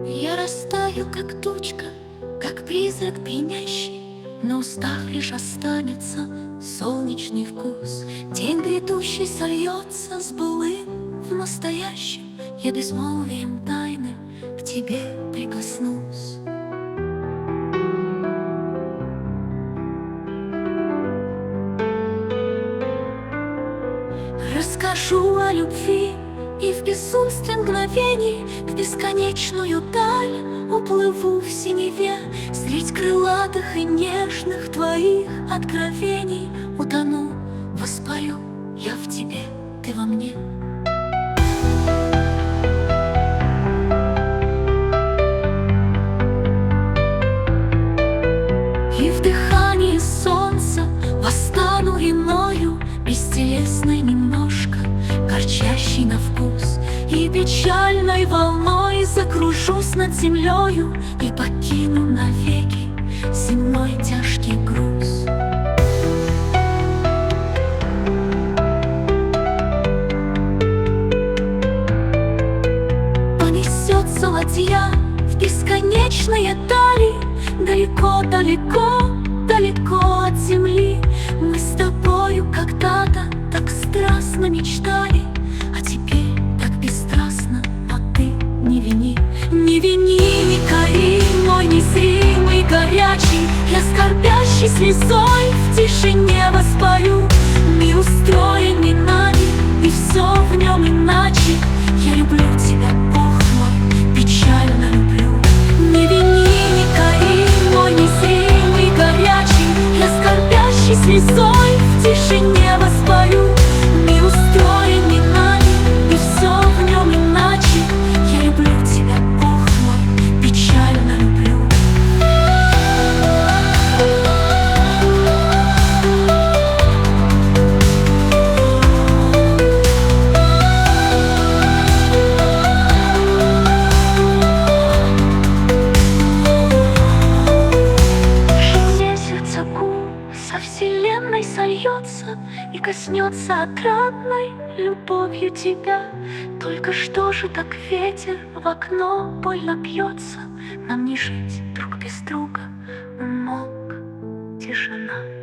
Я растаю, как тучка, как призрак пьянящий, на устах лишь останется солнечный вкус. День грядущий сольется с былым в настоящем. Я безмолвием тайны к тебе прикоснусь. Расскажу о любви и в безумстве мгновений в бесконечную даль уплыву в синеве. Средь крылатых и нежных твоих откровений утону, воспарю я в тебе, ты во мне. И в дыхании солнца восстану иною, бестелесной немножко, горчащей на вкус. И печальной волной закружусь над землею и покину навеки земной тяжкий груз. Понесется ладья в бесконечные дали, далеко, далеко от земли. Мы с тобою когда-то так страстно мечтали, а теперь так бесстрастно, а ты не вини. Не вини, не кори, мой незримый горячий. Я скорбящей слезой в тишине воспою. Мир устроен не нами, и все в нем иначе. Я люблю тебя, Бог мой, печально люблю. Не вини, не кори, мой незримый горячий. Я скорбящей слезой в тишине воспою. Мир устроен не нами, и все в нем иначе. Я люблю тебя, Бог мой, печально люблю. Месяц гул со вселенной сольется и коснется отрадной любовью тебя. Только что же так ветер в окно больно бьется? Нам не жить друг без друга, умолк, тишина.